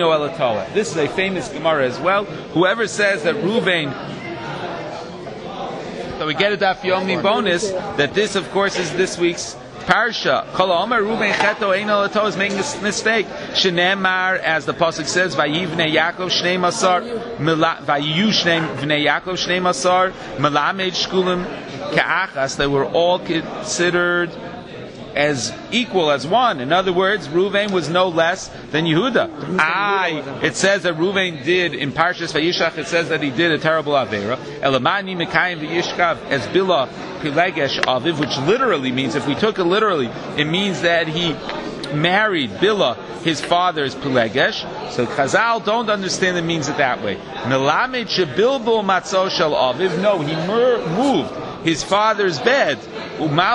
This is a famous Gemara as well. Whoever says that Ruvain So we get a Daf Yomi bonus that this, of course, is this week's Parsha. Kol Omer Ruven Cheto Eino Lato is making a mistake. Shenemar, as the pasuk says, Vayivnei Yaakov Shnei Masar, Vayu Vnei Yaakov Shnei Masar, Melamed Shkulim Ka'achas. They were all considered as equal as one. In other words, Ruvain was no less than Yehuda. It says that Ruvain did in Parshas Vayishach. It says that he did a terrible avera. Elamani Mekayim Vayishkav as Bila Pilegesh Aviv, which literally means, if we took it literally, it means that he married Bila, his father's Pilegesh. So Chazal don't understand it means it that way. Melamed Shebilbo Matzo Shel Aviv. No, he moved his father's bed. And the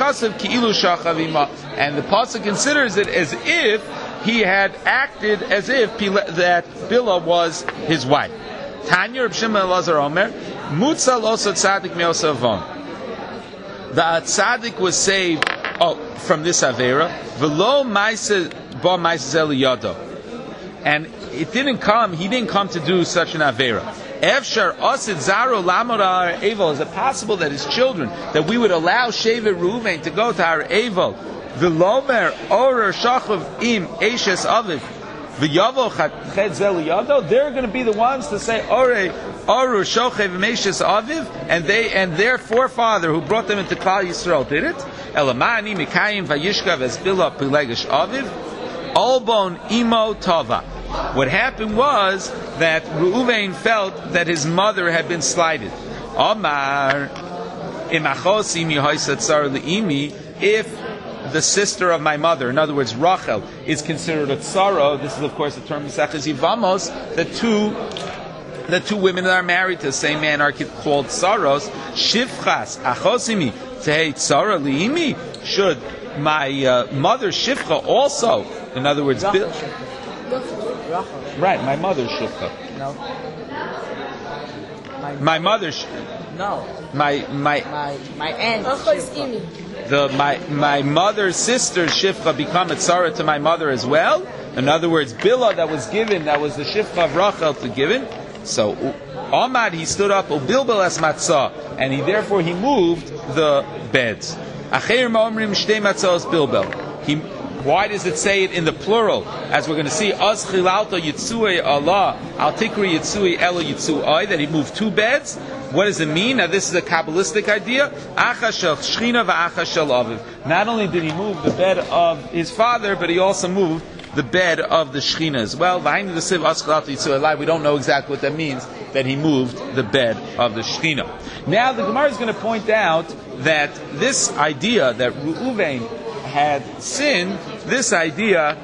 pasuk considers it as if he had acted as if that Bila was his wife. Tanya Reb Shimon Elazar Omer, Mutza losa tzadik me'osa avon. The tzaddik was saved from this avera. V'lo ma'aseh ba ma'aseh eliyado. And he didn't come to do such an avera. Efshar osid zaro lamor our evil. Is it possible that his children, that we would allow Shevet Reuven to go to our evil? V'lomer orer shachav im eshes aviv v'yavo ched zel yado. They're going to be the ones to say orer shachav im eshes aviv, and their forefather who brought them into Klal Yisrael did it. Elamani mikayim vayishkav es bila pilegesh aviv albon imo tava. What happened was that Reuven felt that his mother had been slighted. Omar, if the sister of my mother, in other words, Rachel, is considered a tzara, this is of course the term Mesechus Yevamos, the two women that are married to the same man are called tzaros. Shifchas achosimi tehei tzara liimi. Should my mother Shifcha also, in other words, right, my mother's Shifcha. No. My mother's. No. My aunt. My mother's sister's Shifcha become a tzara to my mother as well. In other words, Bila that was given, that was the Shifcha of Rachel to given. So Ahmad, he stood up, Ubilbil as matzah, and therefore he moved the beds. Acher ma'omrim shtei matzos bilbel. Why does it say it in the plural? As we're going to see, Az chilalta yitzui Allah, al tikri yitzui elo yitzuai, that he moved two beds. What does it mean? Now this is a Kabbalistic idea. Acha shel shchina v'acha shel aviv. Not only did he move the bed of his father, but he also moved the bed of the Shechina as well. We don't know exactly what that means, that he moved the bed of the Shechina. Now the Gemara is going to point out that this idea that Reuven had sinned, this idea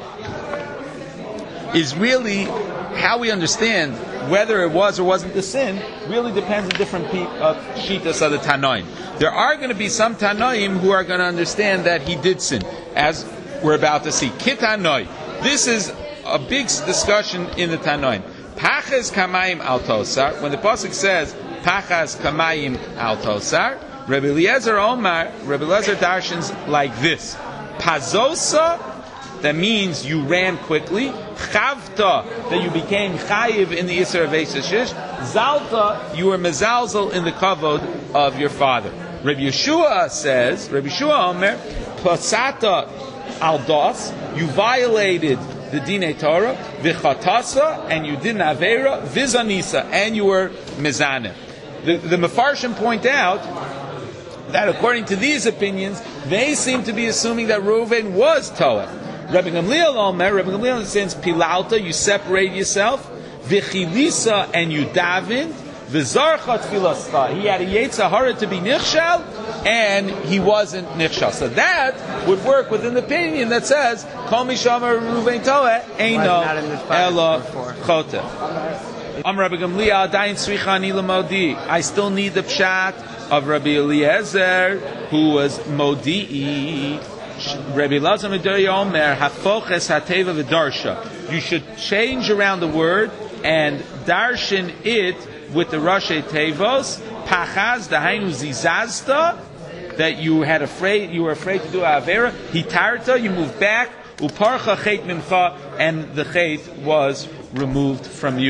is really how we understand whether it was or wasn't the sin, really depends on different shitas of the Tanoim. There are going to be some Tanoim who are going to understand that he did sin, as we're about to see. Kitanoi. This is a big discussion in the Tanoim. Pachas kamayim al tosar. When the pasuk says Pachas kamayim al tosar, Rabbi Eliezer darshans like this. Pazosa, that means you ran quickly. Chavta, that you became chayiv in the Isser of Eiseshish. Zalta, you were mezalzel in the kavod of your father. Rabbi Yeshua says, Rabbi Yeshua Omer, Pasata aldos, you violated the Dinei Torah, V'chatasa, and you did an Avera, V'zanisa, and you were mezaneh. The Mefarshim point out that according to these opinions, they seem to be assuming that Reuven was Toah. Rabbi Gamliel understands Pilalta, you separate yourself, V'chilisa, and you davened, V'zarcha tfilascha, he had a Yetzer Hara to be Nichshal, and he wasn't Nichshal. So that would work with an opinion that says, Kol Mishamar Reuven Toah, Eino Ela Choteh. I'm Rabbi Gamliel, Dain Tzricha Ani L'Modi. I still need the pshat of Rabbi Eliezer, who was Modi'i. Rabbi Elazar Midori Omer, Hafoches Hateva V'Darsha. You should change around the word and darshan it with the Rashi Tevos. Pachaz Dahainu Zizazta, that you were afraid to do Avera. Hitarta, you moved back. Uparcha Chet Mimcha, and the Chet was removed from you.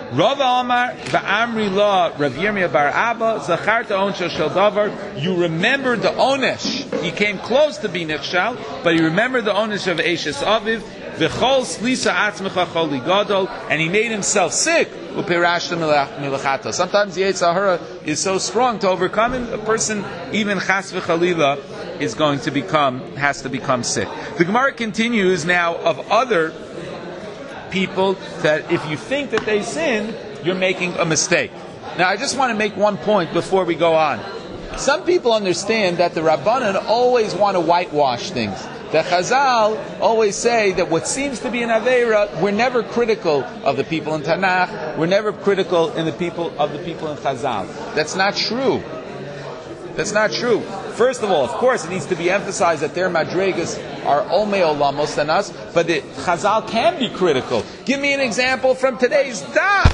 Rav Amar va'amri la Rav Yirmiyah bar Abba zacharta onsha shel davar. You remembered the onesh. He came close to being nechshal, but he remembered the onesh of Eishes Aviv. V'chol slisa atzmecha choli gadol, and he made himself sick. Upirashta milachata. Sometimes the Yetzer Hara is so strong to overcome him, a person, even chas v'chalila, has to become sick. The Gemara continues now of other people that if you think that they sin, you're making a mistake. Now, I just want to make one point before we go on. Some people understand that the Rabbanan always want to whitewash things. The Chazal always say that what seems to be an Aveira, we're never critical of the people in Tanakh, we're never critical of the people in Chazal. That's not true. That's not true. First of all, of course, it needs to be emphasized that their madregas are omei olamos than us, but the Chazal can be critical. Give me an example from today's daf.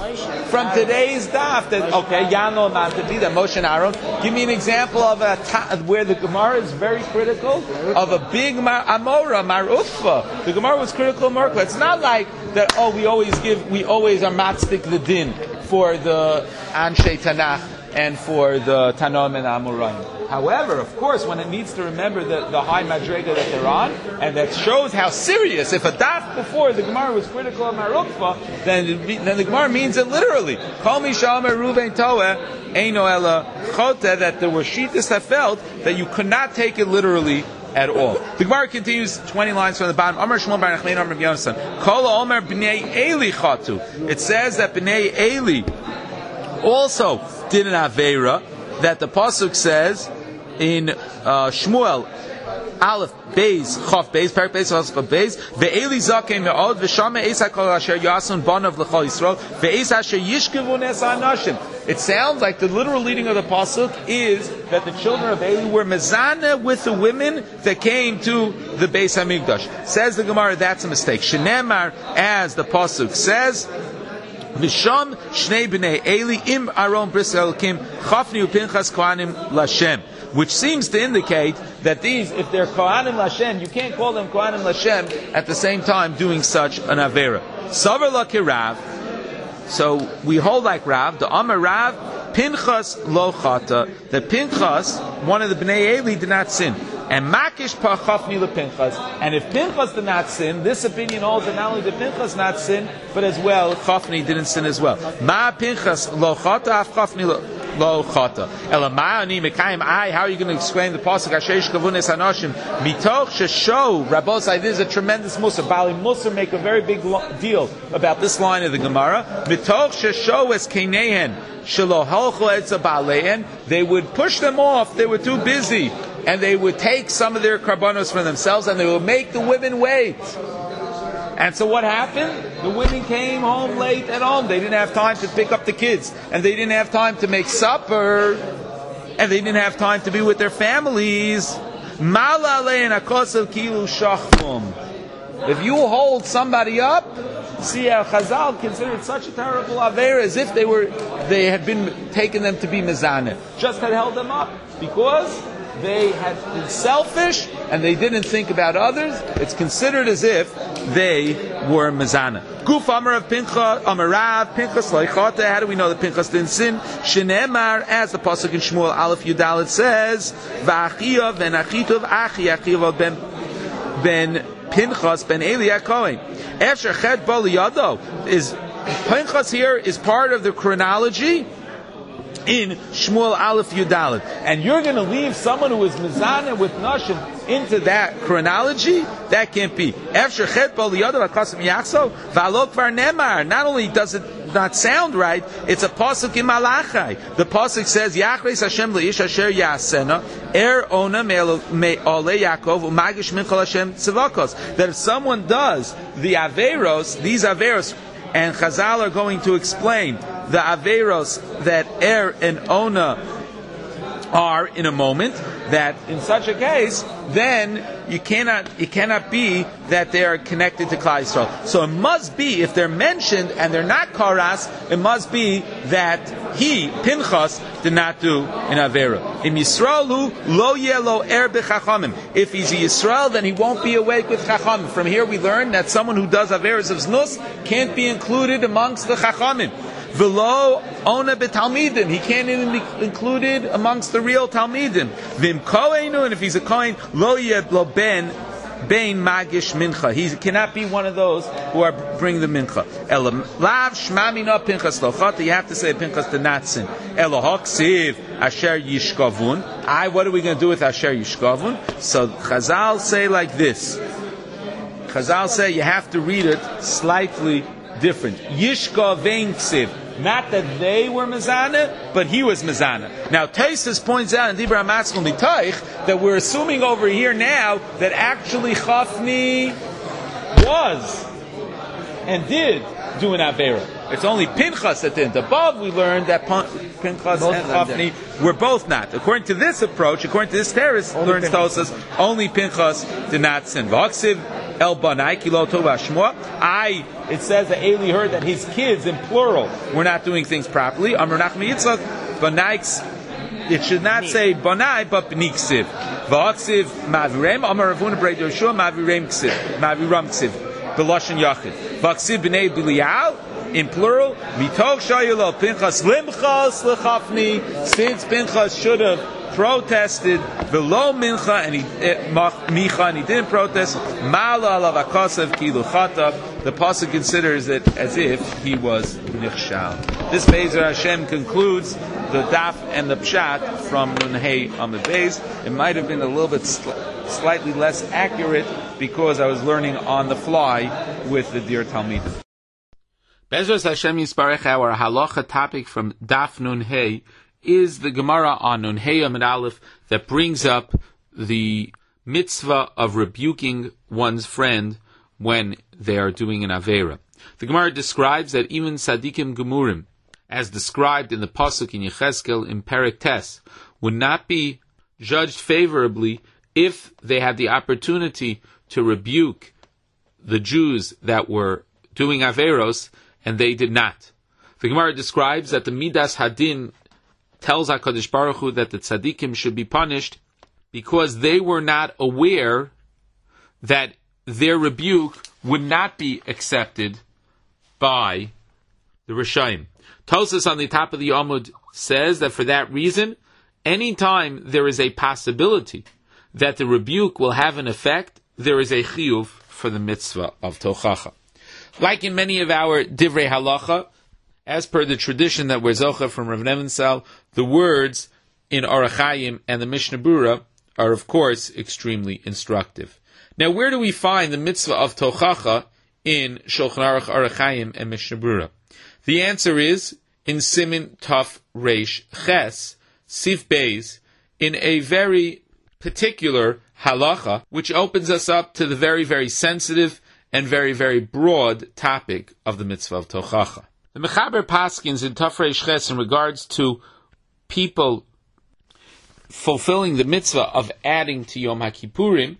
Yano Mantabi, that Moshe and Aaron. Give me an example of where the Gemara is very critical of a big Amora, Maruffa. The Gemara was critical of Merkla. It's not like that, we always are matzdik the din for the Anshe Tanakh and for the Tanoim and Amoraim. However, of course, when it needs to remember the high madrega that they're on, and that shows how serious, if a daf before the Gemara was critical of Marukva, then the Gemara means it literally. Kol mi she'omer Ruven Toeh, eino ela choteh, that there were shittas that felt that you could not take it literally at all. The Gemara continues 20 lines from the bottom. Amar Shmuel bar Nachman Amar Yonasan. Kol Omer b'nei Eli chatu. It says that b'nei Eli also did an Aveira, that the Pasuk says in Shmuel, Aleph, Beis, Chof, Beis, Perak, Beis, Chof, Beis, Ve'eli Zakei Me'od, Ve'shame Eisa Kol Asher Yasun Bonav L'chol Yisrael, Ve'eis Asher Yishkevu Nes HaNashim. It sounds like the literal reading of the Pasuk is that the children of Eli were mezana with the women that came to the Beis HaMikdash. Says the Gemara, that's a mistake. Shenemar, as the Pasuk says, Misham Shnei B'nei Eli Im Aron Bris Elokim Chafni Upinchas Kohanim Lashem, which seems to indicate that these, if they're Kohanim Lashem, you can't call them Kohanim Lashem at the same time doing such an Avera. Savar Laki Rav. So we hold like Rav. The Amar Rav Pinchas Lo Chata. That Pinchas, one of the Bnei Eli, did not sin. And Makish Pa Chafni LePinchas. And if Pinchas did not sin, this opinion holds that not only did Pinchas not sin, but as well Chafni didn't sin as well. Ma Pinchas Lo Chata Af Chafni Lo Chata. Elamai Ani Mekayim Ai. How are you going to explain the pasuk Asher Yishkavunes Hanoshim Mitoch Shesho? Rabbosai, this is a tremendous Musar. Bali Musar make a very big deal about this line of the Gemara. Mitoch Shesho Es Kenehen Shelo Halcho Etza Balein. They would push them off. They were too busy. And they would take some of their karbanos for themselves, and they would make the women wait. And so what happened? The women came home late at home. They didn't have time to pick up the kids, and they didn't have time to make supper, and they didn't have time to be with their families. If you hold somebody up, see how Chazal considered such a terrible avera as if they had been taking them to be mezaneh, just had held them up because they had been selfish and they didn't think about others. It's considered as if they were mezana. Guf Amar of Pinchas, Amarav, Pinchas Leichata. How do we know that Pinchas didn't sin? Shenemar, as the pasuk in Shmuel Aleph Yudalet says, V'achiyav ben Achitov Achi Achiyav ben Pinchas ben Eli HaKohen. Efsher Chet Bo Liyado. Is Pinchas here is part of the chronology in Shmuel Aleph Yudalet, and you're going to leave someone who is mezaneh with nashim into that chronology? That can't be. Efsher chet bo liyadav akasim yachso v'alo kvar nemar. Not only does it not sound right, it's a pasuk in Malachai. The pasuk says, Yachreis Hashem leish asher yasena ona me'ole Yaakov u'magish min kol Hashem tzivakos. That if someone does the averos, these averos, and Chazal are going to explain the Averos that and Ona are in a moment, that in such a case, then it cannot be that they are connected to Klal Yisrael. So it must be, if they're mentioned and they're not Karas, it must be that Pinchas, did not do an Avera. In Yisraelu, lo yelo er b'chachamim. If he's a Yisrael, then he won't be awake with Chachamim. From here we learn that someone who does Averas of Znus can't be included amongst the Chachamim. V'lo ona betalmidim. He can't even be included amongst the real talmidim. Vim koenu, and if he's a kohen, lo yeb lo ben magish mincha. He cannot be one of those who are bring the mincha. Elam lav shmamina pinchas lochata. You have to say pinchas to not sin. Elohok siv asher yishkavun. What are we going to do with asher yishkavun? So Chazal say like this. Chazal say you have to read it slightly different. Yishkavein ksiv. Not that they were mezana, but he was mezana. Now Taisus points out in Dibra Matzkel Mitaich that we're assuming over here now that actually Chafni was and did do an Avera. It's only Pinchas that didn't. Above we learned that Pinchas and Chafni were both not. According to this approach, according to this teres, learns Tosas, only Pinchas did not sin. V'aksiv El Banai Kilo Tova Shmua. It says that Eli heard that his kids, in plural, were not doing things properly. Amar Nachman Yitzchak, Banaiks. It should not say Banai, but B'niksiv. V'aksiv Mavirem. Amar Ravuna Brei Yoshua Mavirem Ksiv. Maviram Ksiv. B'loshen Yachid. V'aksiv B'nei Bilial. In plural, Mitoch Shayulo Pinchas Limchas L'Chafni. Since Pinchas should have protested below mincha and micha and he didn't protest. Mala alav akasav kiluchata. The pasuk considers it as if he was nichshal. This Be'ezer Hashem concludes the daf and the pshat from Nun Hey Amud Beis. It might have been a little bit slightly less accurate because I was learning on the fly with the dear Talmidim. Bezras Hashem Yisparech, our halacha topic from Daf Nun Hey is the Gemara on Nun Hey Amud Aleph that brings up the mitzvah of rebuking one's friend when they are doing an Avera. The Gemara describes that even Sadikim Gemurim, as described in the Pasuk in Yechezkel in Perek Tes, would not be judged favorably if they had the opportunity to rebuke the Jews that were doing Averos, and they did not. The Gemara describes that the Midas Hadin tells HaKadosh Baruch Hu that the tzaddikim should be punished because they were not aware that their rebuke would not be accepted by the Rishaim. Tosas on the top of the Amud says that for that reason, anytime there is a possibility that the rebuke will have an effect, there is a chiyuv for the mitzvah of tochacha. Like in many of our divrei halacha, as per the tradition that we're zocha from Rav Nevensal, the words in Orach Chaim and the Mishnah Berurah are, of course, extremely instructive. Now, where do we find the mitzvah of tochacha in Shulchan Aruch, Orach Chaim, and Mishnah Berurah? The answer is in Simin Taf Reish Ches, Sif Beis, in a very particular halacha, which opens us up to the very, very sensitive and very, very broad topic of the mitzvah of tochacha. The Mechaber Paskins in Taf Reish Ches in regards to people fulfilling the mitzvah of adding to Yom HaKippurim,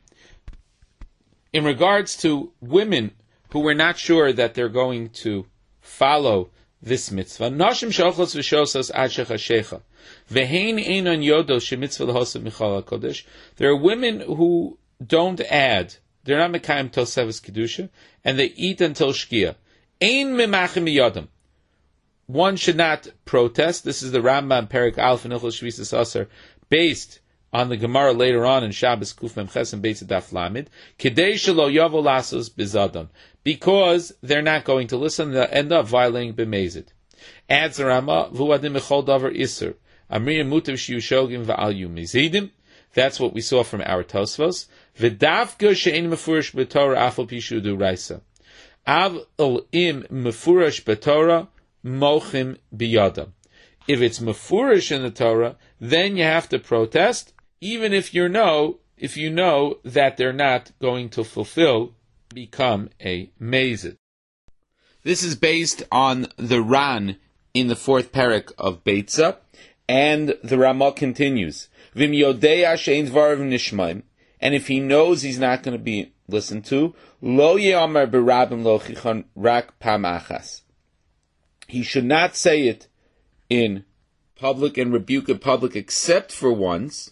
in regards to women who were not sure that they're going to follow this mitzvah, Nashim shochos v'shosas ad shechashecha, v'hein einon yodos shemitzvah l'hosav michal HaKodesh. There are women who don't add, they're not mekayim till seves kedusha, and they eat until shkia. Ein memachim yodam. One should not protest. This is the Rambam Perek Aleph and Hilchos Shvisas Aser, based on the Gemara later on in Shabbos Kuf Mem Ches and Beis Daf Lamed. Kedei shelo yavo lasos bizadam, because they're not going to listen. They'll end up violating b'mezid. Adds the Rama v'uadim echol davar iser amrim mutav shiyu shogim v'al yu mizidim. That's what we saw from our Tosfos. V'davka she'en mefurish b'Torah afal pishu du raisa. Av im mefurish b'Torah mochim biyadam. If it's mefurish in the Torah, then you have to protest, even if you know that they're not going to become a mezid. This is based on the Ran in the 4th parak of Beitzah, and the Ramah continues, Vim yodea she'ein dvarav nishmaim, and if he knows he's not going to be listened to, lo ye'amar berabim lo chichon rak pam achas. He should not say it in public and rebuke in public except for once.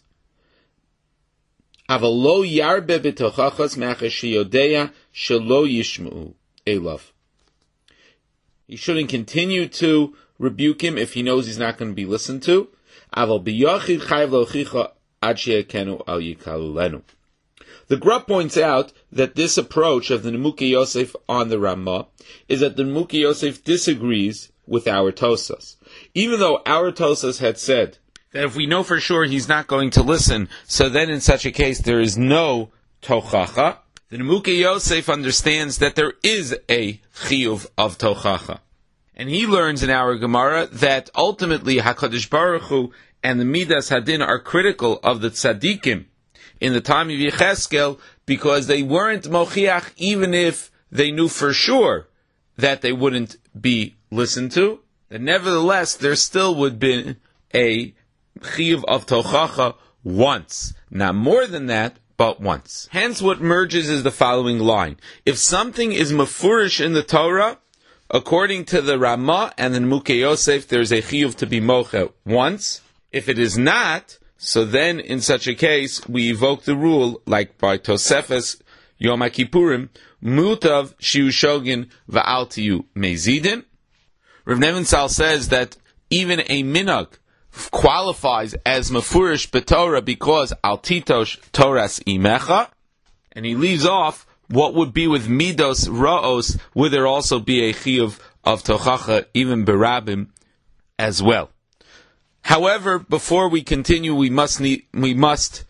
Avalo yarbe b'tochachas me'achas sheyodeya shelo yishma'u elav. He shouldn't continue to rebuke him if he knows he's not going to be listened to. Aval b'yachid chayv lochicha ad she'ekenu al yikalulenu. The Gra points out that this approach of the Nemuke Yosef on the Ramah is that the Nemuke Yosef disagrees with our Tosas. Even though our Tosas had said that if we know for sure he's not going to listen, so then in such a case there is no Tochacha, the Nemuke Yosef understands that there is a Chiyuv of Tochacha. And he learns in our Gemara that ultimately HaKadosh Baruch Hu and the Midas Hadin are critical of the Tzadikim in the time of Yecheskel, because they weren't mochiach even if they knew for sure that they wouldn't be listened to. And nevertheless, there still would be a chiyuv of tochacha once. Not more than that, but once. Hence what merges is the following line. If something is mafurish in the Torah, according to the Ramah and the Nemuke Yosef, there's a chiyuv to be mocha once. If it is not, so then, in such a case, we evoke the rule, like by Tosefes Yom HaKippurim, Mutav Shiu Shogin Va'al Tiyu Mezidin. Rav Nebenzahl says that even a minhag qualifies as Mefurish B'Torah because Al Titosh Toras Imecha, and he leaves off what would be with Midos Ra'os, would there also be a Chiyuv of Tochacha, even Berabim, as well. However, before we continue, we must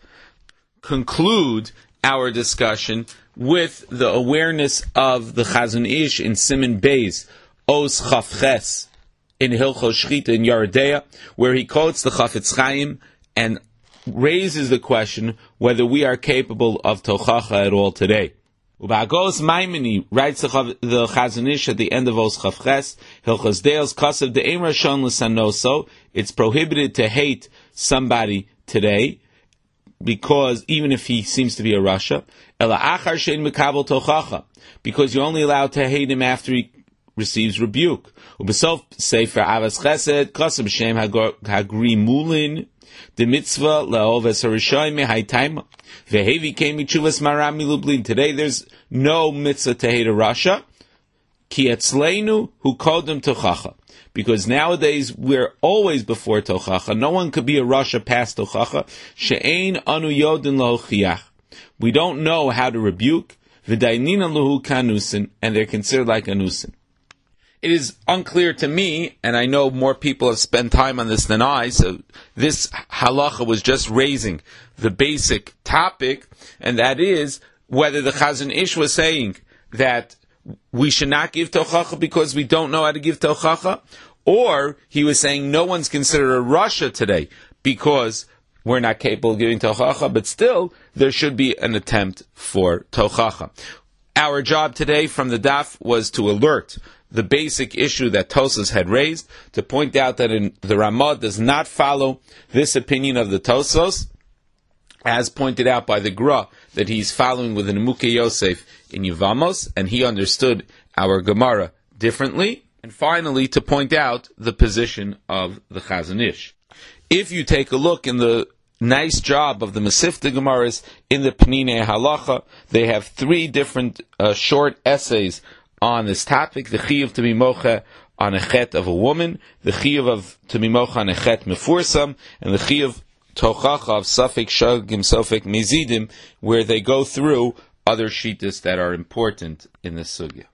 conclude our discussion with the awareness of the Chazon Ish in Siman Beis, Os Chafches, in Hilchos Shchita in Yeridea, where he quotes the Chafetz Chaim and raises the question whether we are capable of Tochacha at all today. Ubagos Maimoni writes the Chazon Ish at the end of Os Chavches, Hilchos Deos Kasav De'em Rashon L'Sanoso. It's prohibited to hate somebody today, because even if he seems to be a Rasha, Ela Achar Shein Mekabel Tochacha, because you're only allowed to hate him after he receives rebuke. Ubesof Sefer Avas Chesed Kasav Shem Hagri Mulin the mitzvah laoves harishayim mehaitayma vehevi came mitzvahs maram milublin. Today there's no mitzvah to hate a Rasha. Ki etzleinu hu kodem tochacha. Because nowadays we're always before tochacha. No one could be a Rasha past tochacha. She'ein anu yodin lahochiach. We don't know how to rebuke. V'dainina luhu kanusin, and they're considered like anusin. It is unclear to me, and I know more people have spent time on this than I, so this halacha was just raising the basic topic, and that is whether the Chazon Ish was saying that we should not give tochacha because we don't know how to give tochacha, or he was saying no one's considered a Rasha today because we're not capable of giving tochacha, but still there should be an attempt for tochacha. Our job today from the daf was to alert the basic issue that Tosas had raised, to point out that the Ramah does not follow this opinion of the Tosos, as pointed out by the Gra, that he's following with the Nemuke Yosef in Yevamos, and he understood our Gemara differently. And finally, to point out the position of the Chazon Ish. If you take a look in the nice job of the Masifta Gemaras in the Penine Halacha, they have 3 different short essays on this topic: the chiyuv to be mocha on a chet of a woman, the chiyuv of to be mocha on a chet mefursam, and the chiyuv tochacha of safek shagim safek mizidim, where they go through other shittas that are important in this sugya.